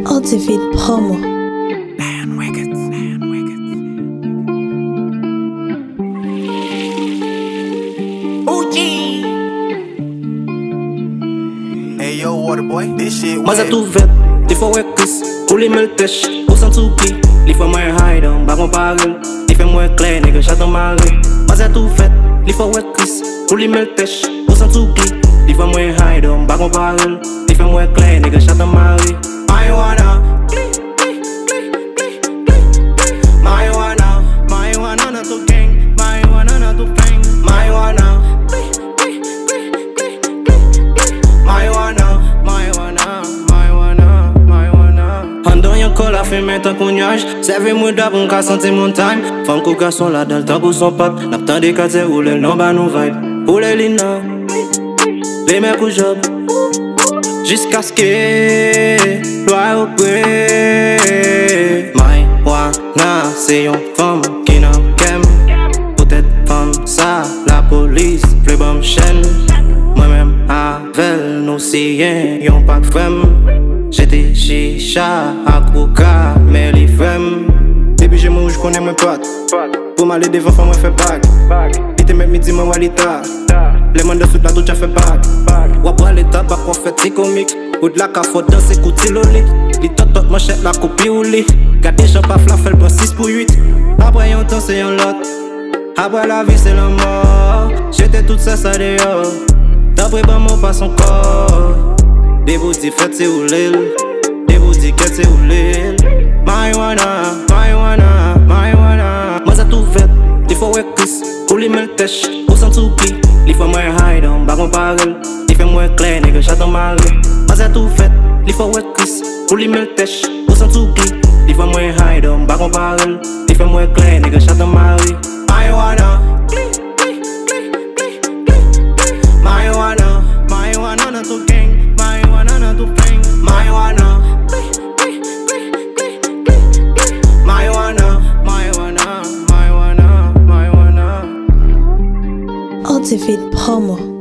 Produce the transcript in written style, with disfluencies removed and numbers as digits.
Ultimate Promo. Hey yo, Waterboy, this shit wet. Maza tu vet, ti fo wek kris, ou li mel tesh, ou san tou ki. Li fo mwen hide, bakon parel, li fe mwen kler, nigga chaton mare. Maza tu vet, li fo wek kris, ou li mel tesh, ou san tou ki. Li fo mwen hide, bakon parel, li fe mwen kler, nigga chaton mare. Marijuana na to gang, marijuana na to fang, marijuana. Andon yon kol a feme tan kou nyaj, serve mou da pou nka senti mon time. Fam kou gason la dal tan kou son pat, nap tan de kate ou lel non ba nou vibe. Pou le lina, le men kou job, jiska ske, lwa yo kwe. Marijuana se yon fam ki nan kem, poutet fam sa la polis ple bam chen. Mwen men avel nou siyen yon pak frem. J'étais chicha, akouka, mais li frem. Depuis j'ai mou, j'connais mwen pat. Pour m'aller devant, faut mwen fè bag. Li te met midi, mwen walita. Les man de sous la douche, fait bag. Wap wale tabak, wap fè ti komik. Ou de la ka fò danse kouti loli. Li tot manchette la kopi ou li. Gade chan pa fla, fèl pran 6 pour 8. Après yon temps, c'est yon lot. Après la vie, c'est la mort. J'étais tout ça dehors. D'après ban mon pas son corps. Des bouti fêtes c'est ou l'île, des bouti quêtes c'est ou l'île. Marijuana, marijuana, marijuana. Maza tout vet, li fo wek kris, ou li mel tesh, ou san tou ki. Li fo mwen hide, bakon parel, li fe mwen kler, nigga chaton mare. Maza tout vet, li fo wek kris, ou li mel tesh, ou san tou ki. Li fo mwen hide, bakon parel, li fe mwen kler, nigga chaton mare. Marijuana, marijuana, marijuana na to gang. Marijuana na to fang, marijuana. Marijuana, marijuana, marijuana, marijuana. Ultimate Promo.